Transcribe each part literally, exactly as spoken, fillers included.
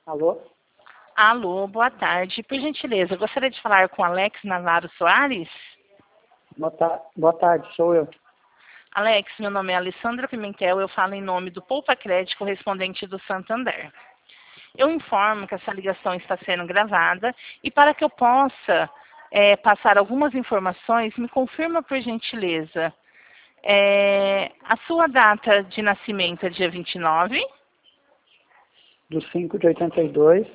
Alô? Alô, boa tarde. Por gentileza, eu gostaria de falar com Alex Navarro Soares. Boa, ta boa tarde, sou eu. Alex, meu nome é Alessandra Pimentel, eu falo em nome do Poupa Crédito correspondente do Santander. Eu informo que essa ligação está sendo gravada e para que eu possa é, passar algumas informações, me confirma por gentileza. É, a sua data de nascimento é dia vinte e nove? Do cinco de oitenta e dois.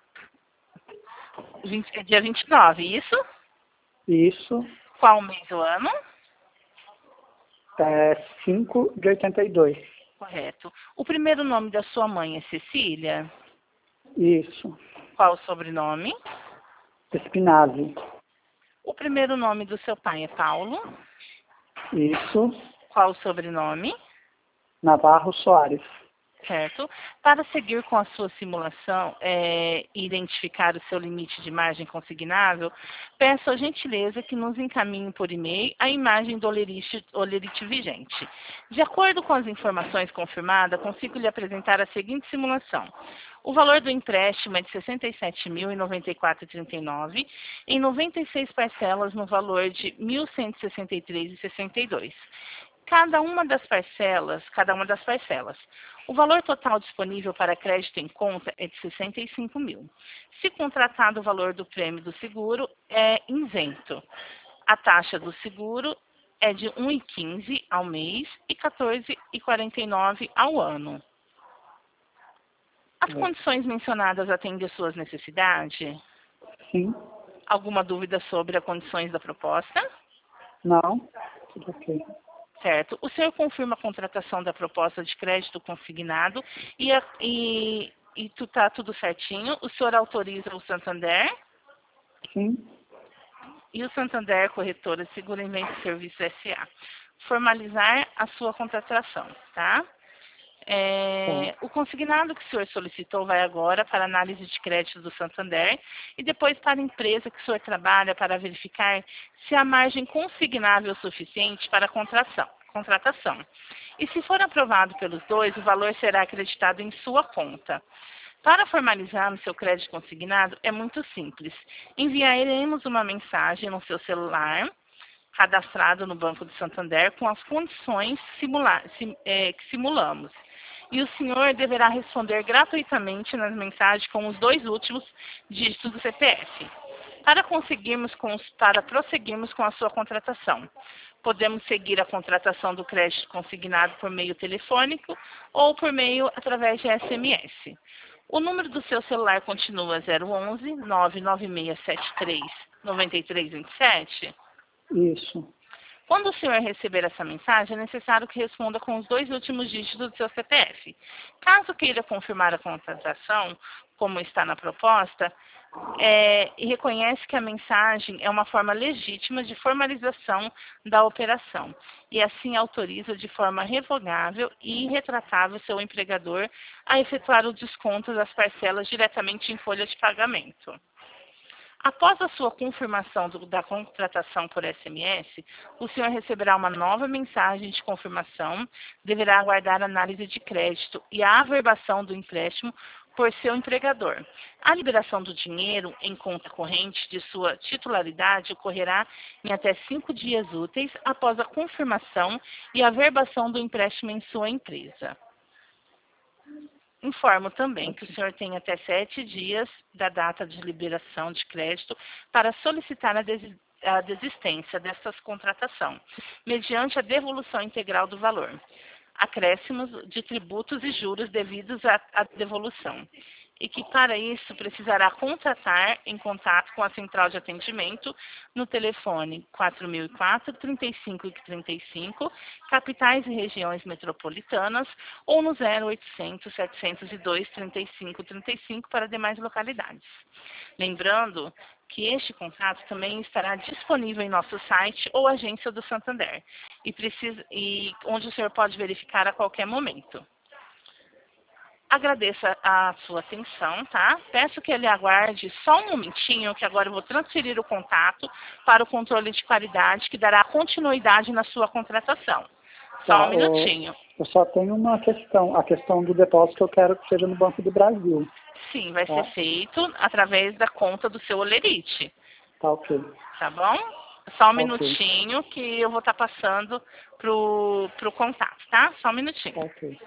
vinte, é dia vinte e nove, isso? Isso. Qual mês do ano? É cinco de oitenta e dois. Correto. O primeiro nome da sua mãe é Cecília? Isso. Qual o sobrenome? Espinazzi. O primeiro nome do seu pai é Paulo? Isso. Qual o sobrenome? Navarro Soares. Certo. Para seguir com a sua simulação é, e identificar o seu limite de margem consignável, peço a gentileza que nos encaminhe por e-mail a imagem do olerite, olerite vigente. De acordo com as informações confirmadas, consigo lhe apresentar a seguinte simulação. O valor do empréstimo é de sessenta e sete mil e noventa e quatro reais e trinta e nove centavos em noventa e seis parcelas no valor de mil cento e sessenta e três reais e sessenta e dois centavos. Cada uma das parcelas, cada uma das parcelas. O valor total disponível para crédito em conta é de sessenta e cinco mil. Se contratado o valor do prêmio do seguro, é isento. A taxa do seguro é de um real e quinze centavos ao mês e quatorze reais e quarenta e nove centavos ao ano. As É. condições mencionadas atendem às suas necessidades? Sim. Alguma dúvida sobre as condições da proposta? Não. Tudo ok. Certo. O senhor confirma a contratação da proposta de crédito consignado e, a, e, e tu, tá tudo certinho? O senhor autoriza o Santander? Sim. E o Santander Corretora de Seguro Invento e Serviço S A formalizar a sua contratação, tá? É, Tá. o consignado que o senhor solicitou vai agora para análise de crédito do Santander e depois para a empresa que o senhor trabalha para verificar se há margem consignável suficiente para a contratação. contratação. E se for aprovado pelos dois, o valor será acreditado em sua conta. Para formalizarmos seu crédito consignado, é muito simples. Enviaremos uma mensagem no seu celular, cadastrado no Banco do Santander, com as condições simula sim, é, que simulamos. E o senhor deverá responder gratuitamente nas mensagens com os dois últimos dígitos do C P F. Para conseguirmos, para prosseguirmos com a sua contratação, podemos seguir a contratação do crédito consignado por meio telefônico ou por meio através de S M S. O número do seu celular continua zero onze, nove nove seis sete três, nove três dois sete? Isso. Quando o senhor receber essa mensagem, é necessário que responda com os dois últimos dígitos do seu C P F. Caso queira confirmar a contratação, como está na proposta, é, e reconhece que a mensagem é uma forma legítima de formalização da operação, e assim autoriza de forma revogável e irretratável seu empregador a efetuar o desconto das parcelas diretamente em folha de pagamento. Após a sua confirmação do, da contratação por S M S, o senhor receberá uma nova mensagem de confirmação, deverá aguardar a análise de crédito e a averbação do empréstimo por seu empregador. A liberação do dinheiro em conta corrente de sua titularidade ocorrerá em até cinco dias úteis após a confirmação e averbação do empréstimo em sua empresa. Informo também que o senhor tem até sete dias da data de liberação de crédito para solicitar a, desi a desistência dessas contratação, mediante a devolução integral do valor, acréscimos de tributos e juros devidos à, à devolução, e que para isso precisará contratar em contato com a central de atendimento no telefone quatro mil e quatro, trinta e cinco trinta e cinco, capitais e regiões metropolitanas, ou no zero oitocentos, setecentos e dois, trinta e cinco trinta e cinco para demais localidades. Lembrando que este contato também estará disponível em nosso site ou agência do Santander, e, precisa, e onde o senhor pode verificar a qualquer momento. Agradeço a sua atenção, tá? Peço que ele aguarde só um momentinho, que agora eu vou transferir o contato para o controle de qualidade, que dará continuidade na sua contratação. Só Tá, um ô, minutinho. Eu só tenho uma questão, a questão do depósito que eu quero que seja no Banco do Brasil. Sim, vai Tá, ser feito através da conta do seu Olerite. tá ok. Tá bom? Só um Tá ok. minutinho que eu vou estar passando pro, pro contato, tá? Só um minutinho. Tá ok.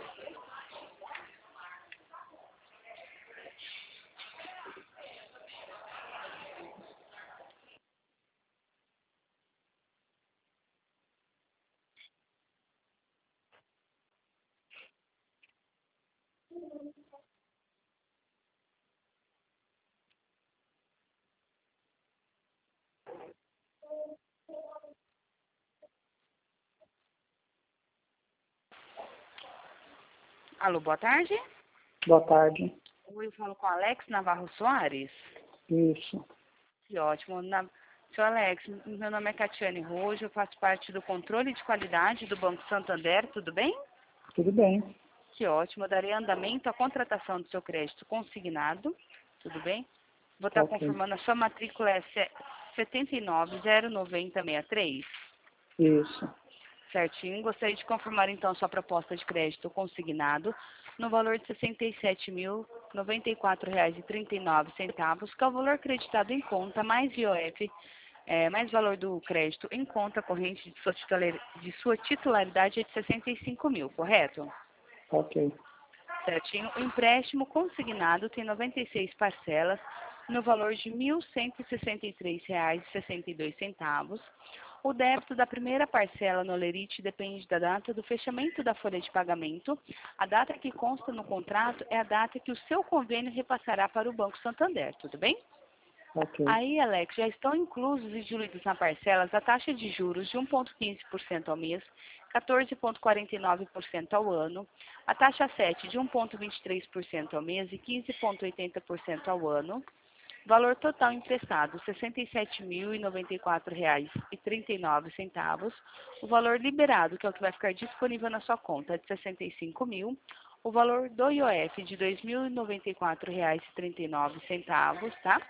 Alô, boa tarde. Boa tarde. Oi, eu falo com o Alex Navarro Soares. Isso. Que ótimo. Na... Seu Alex, meu nome é Catiane Rojo, eu faço parte do controle de qualidade do Banco Santander, tudo bem? Tudo bem. Que ótimo. Eu darei andamento à contratação do seu crédito consignado, tudo bem? Vou Tá estar ok. confirmando a sua matrícula é sete nove zero nove zero seis três. Isso. Certinho. Gostaria de confirmar então sua proposta de crédito consignado no valor de sessenta e sete mil, noventa e quatro reais e trinta e nove centavos, que é o valor acreditado em conta, mais I O F, é, mais valor do crédito em conta corrente de sua, titular, de sua titularidade é de sessenta e cinco mil, correto? Tá ok. Certinho. O empréstimo consignado tem noventa e seis parcelas no valor de mil cento e sessenta e três reais e sessenta e dois centavos. O débito da primeira parcela no Olerite depende da data do fechamento da folha de pagamento. A data que consta no contrato é a data que o seu convênio repassará para o Banco Santander, tudo bem? Ok. Aí, Alex, já estão inclusos e diluídos na parcelas a taxa de juros de um vírgula quinze por cento ao mês, quatorze vírgula quarenta e nove por cento ao ano, a taxa sete de um vírgula vinte e três por cento ao mês e quinze vírgula oitenta por cento ao ano. Valor total emprestado, sessenta e sete mil e noventa e quatro reais e trinta e nove centavos. O valor liberado, que é o que vai ficar disponível na sua conta, é de sessenta e cinco mil. O valor do I O F de dois mil e noventa e quatro reais e trinta e nove centavos, tá?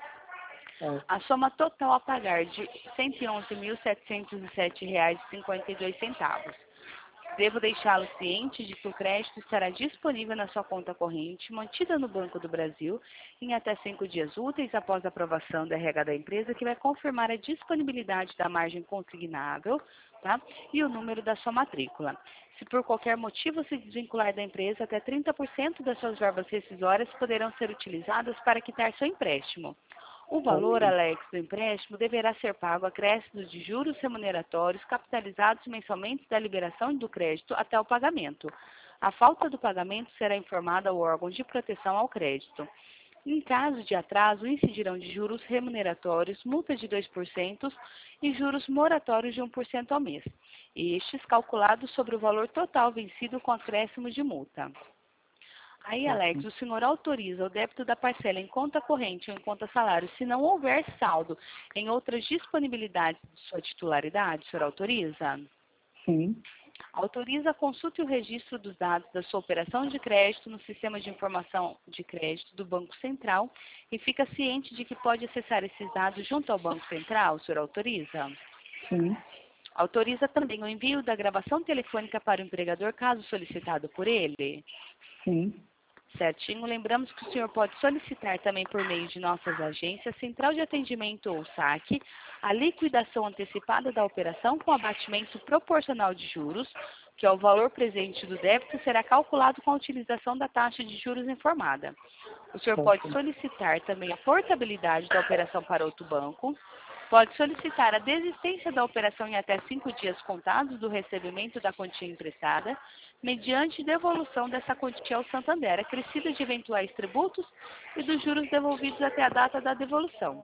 É. A soma total a pagar de cento e onze mil, setecentos e sete reais e cinquenta e dois centavos. Devo deixá-lo ciente de que o crédito estará disponível na sua conta corrente, mantida no Banco do Brasil, em até cinco dias úteis após a aprovação da R H da empresa, que vai confirmar a disponibilidade da margem consignável, tá? E o número da sua matrícula. Se por qualquer motivo se desvincular da empresa, até trinta por cento das suas verbas rescisórias poderão ser utilizadas para quitar seu empréstimo. O Tá valor, ok. Alex, do empréstimo deverá ser pago a acréscimos de juros remuneratórios capitalizados mensalmente da liberação do crédito até o pagamento. A falta do pagamento será informada ao órgão de proteção ao crédito. Em caso de atraso, incidirão de juros remuneratórios, multa de dois por cento e juros moratórios de um por cento ao mês, estes calculados sobre o valor total vencido com acréscimo de multa. Aí, Tá Alex, ok. o senhor autoriza o débito da parcela em conta corrente ou em conta salário se não houver saldo em outras disponibilidades de sua titularidade? O senhor autoriza? Sim. Autoriza a consulta e o registro dos dados da sua operação de crédito no sistema de informação de crédito do Banco Central e fica ciente de que pode acessar esses dados junto ao Banco Central? O senhor autoriza? Sim. Autoriza também o envio da gravação telefônica para o empregador, caso solicitado por ele? Sim. Certinho. Lembramos que o senhor pode solicitar também por meio de nossas agências, Central de Atendimento ou saque, a liquidação antecipada da operação com abatimento proporcional de juros, que é o valor presente do débito, será calculado com a utilização da taxa de juros informada. O senhor Tá pode ok. solicitar também a portabilidade da operação para outro banco, pode solicitar a desistência da operação em até cinco dias contados do recebimento da quantia emprestada, mediante devolução dessa quantia ao Santander, acrescida de eventuais tributos e dos juros devolvidos até a data da devolução.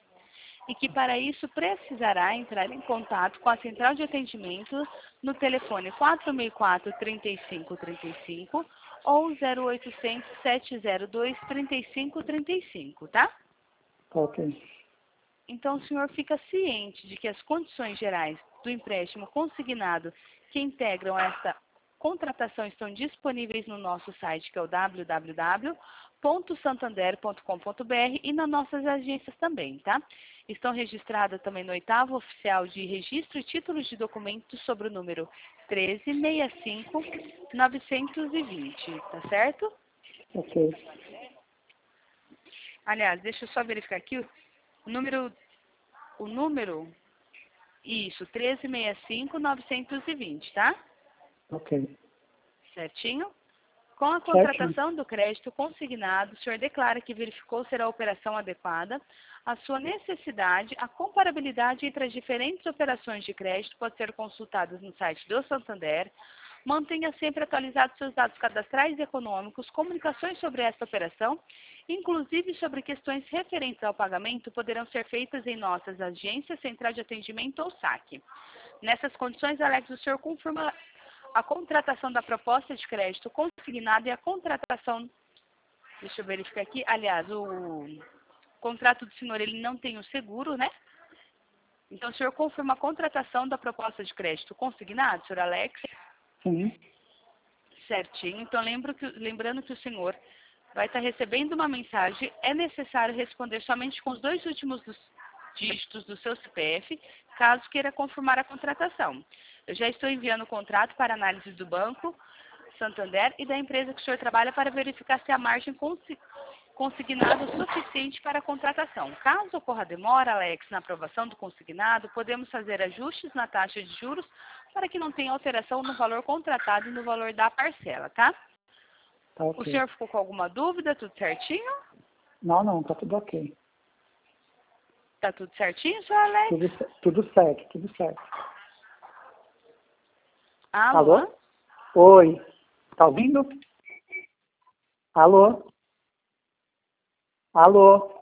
E que para isso precisará entrar em contato com a central de atendimento no telefone quatro seis quatro, três cinco três cinco ou zero oitocentos, sete zero dois, três cinco três cinco, tá? Tá ok. Então, o senhor fica ciente de que as condições gerais do empréstimo consignado que integram esta contratação estão disponíveis no nosso site, que é o w w w ponto santander ponto com ponto br e nas nossas agências também, tá? Estão registradas também no oitavo oficial de registro e títulos de documentos sobre o número treze sessenta e cinco novecentos e vinte, tá certo? Ok. Aliás, deixa eu só verificar aqui o número, o número, isso, treze sessenta e cinco novecentos e vinte, tá? Ok. Certinho? Com a contratação do crédito consignado, o senhor declara que verificou ser a operação adequada, a sua necessidade, a comparabilidade entre as diferentes operações de crédito pode ser consultadas no site do Santander. Mantenha sempre atualizados seus dados cadastrais e econômicos, comunicações sobre esta operação, inclusive sobre questões referentes ao pagamento, poderão ser feitas em nossas agências, central de atendimento ou saque. Nessas condições, Alex, o senhor confirma a contratação da proposta de crédito consignada e a contratação, deixa eu verificar aqui, aliás, o contrato do senhor, ele não tem o seguro, né? Então, o senhor confirma a contratação da proposta de crédito consignado, senhor Alex? Sim. Certinho. Então, lembro que, lembrando que o senhor vai estar recebendo uma mensagem, é necessário responder somente com os dois últimos dos dígitos do seu C P F, caso queira confirmar a contratação. Eu já estou enviando o contrato para análise do Banco Santander e da empresa que o senhor trabalha para verificar se a margem consi consignado é suficiente para a contratação. Caso ocorra demora, Alex, na aprovação do consignado, podemos fazer ajustes na taxa de juros para que não tenha alteração no valor contratado e no valor da parcela, tá? Tá ok. O senhor ficou com alguma dúvida? Tudo certinho? Não, não, tá tudo ok. Tá tudo certinho, senhor Alex? Tudo, tudo certo, tudo certo. Alô? Alô? Oi. Tá ouvindo? Alô? Alô?